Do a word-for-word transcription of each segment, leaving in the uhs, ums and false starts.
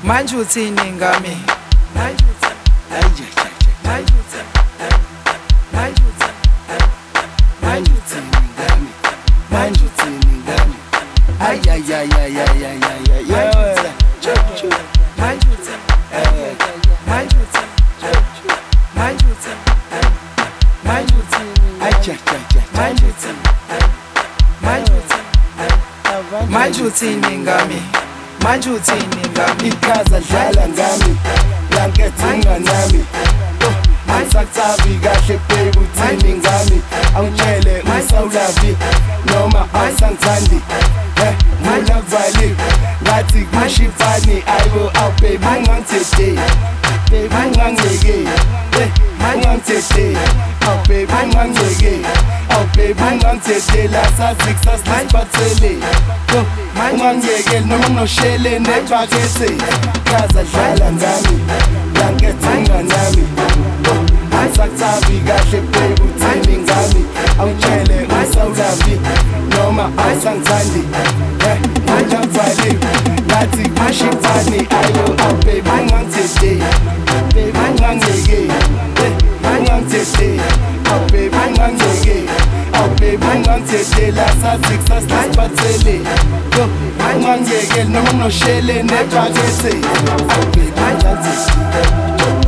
manje uthini ngami manje uthini manje uthini manje uthini manje uthini ngami manje uthini ngami ay ay ay ay ay ay ay yeah manje uthini manje uthini manje uthini manje uthini ay cha cha cha manje uthini manje uthini manje uthini ngami manje uthini ngami ikhaza dlala ngami lankethinga nami Ansaktavi kahle baby uthini ngami awutshele usawulavi noma awusangithandi eh mina vali ngathi kushifani ayo aw baby ungangithethe baby ungangeke eh ungangithethe aw baby ungangeke aw baby ungangithethe la sazik sasiphathele yo ungangeke noma nginoshele nebhakethe kaza dlala ngami lankethinga nami Ansaktavi kahle baby uthini ngami awutshele usawulavi noma awusangithandi eh mina vali ngathi kushifani ayo aw baby ungangithethe baby ungangeke eh ungangithethe aw baby ungangeke aw baby ungangithethe la sazik sasiphathele yo ungangeke noma nginoshele nebhakethe aw baby ungangithethe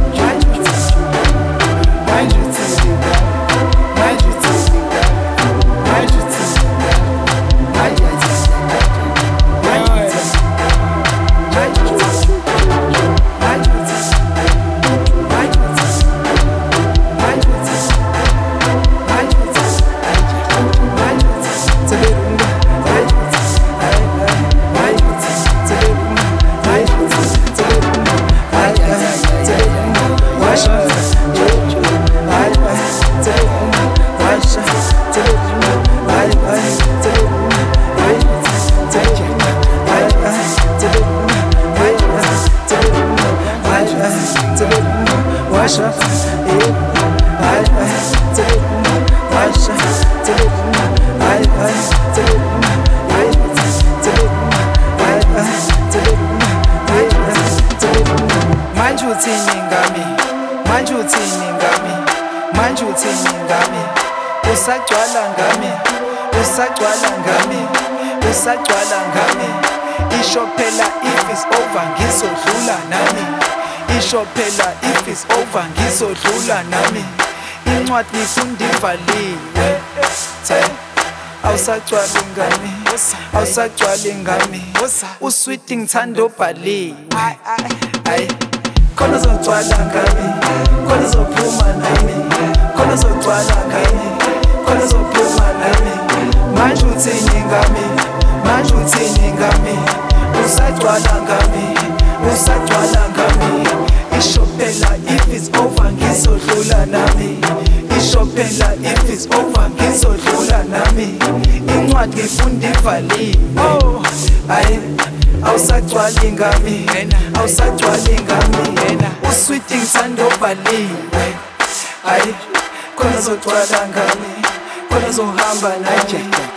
Manje uthini ngami manje uthini ngami manje uthini ngami usagcwala ngami usagcwala ngami usagcwala ngami isho phela if it's over ngizodlula nami isho phela if it's over ngizodlula nami incwadi ngifunda ivaliwe the awusagcwali ngami awusagcwali ngami usweet ngithanda obhaliwe ay khona uzogcwala ngami khona uzophuma nami khona uzogcwala ngami khona uzophuma nami manje uthini ngami manje uthini ngami usagcwala ngami usagcwala ngami isho phela if it's over ngizodlula nami isho phela if it's over ngizodlula nami incwadi ngifunda ivaliwe oh ay awusagcwali ngami awusagcwali ngami usweet ngithanda obhaliwe ay khona uzogcwala ngami khona uzohamba naye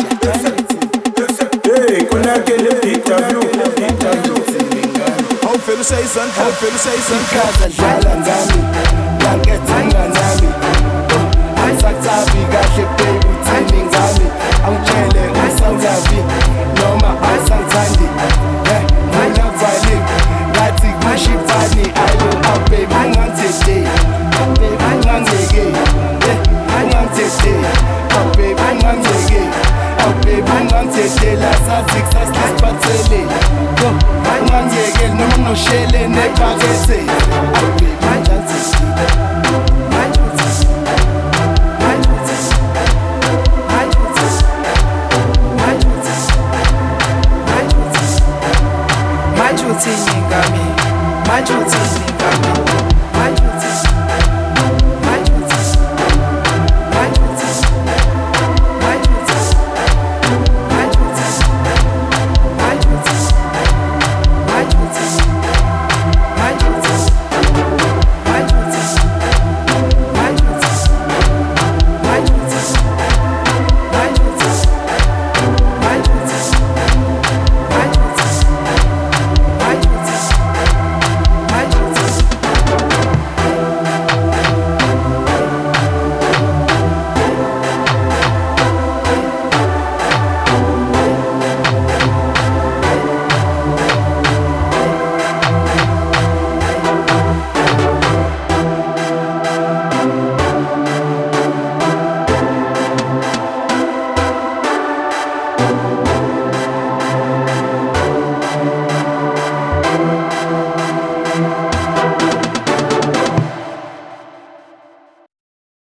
hey khona ke le interview interview how feel say son how feel say son kaza dlala ngami lankethinga nami Ansaktavi kahle baby uthini ngami awutshele usawulavi noma awusangithandi eh mina vali ngathi kushifani ayo aw baby ungangithethe baby ungangeke eh ungangithethe aw baby ungangeke aw baby ungangithethe la sazik sasiphathele yo ungangeke noma nginoshele nebhakethe aw baby ungangithethe manje uthini ngami manje uthini ngami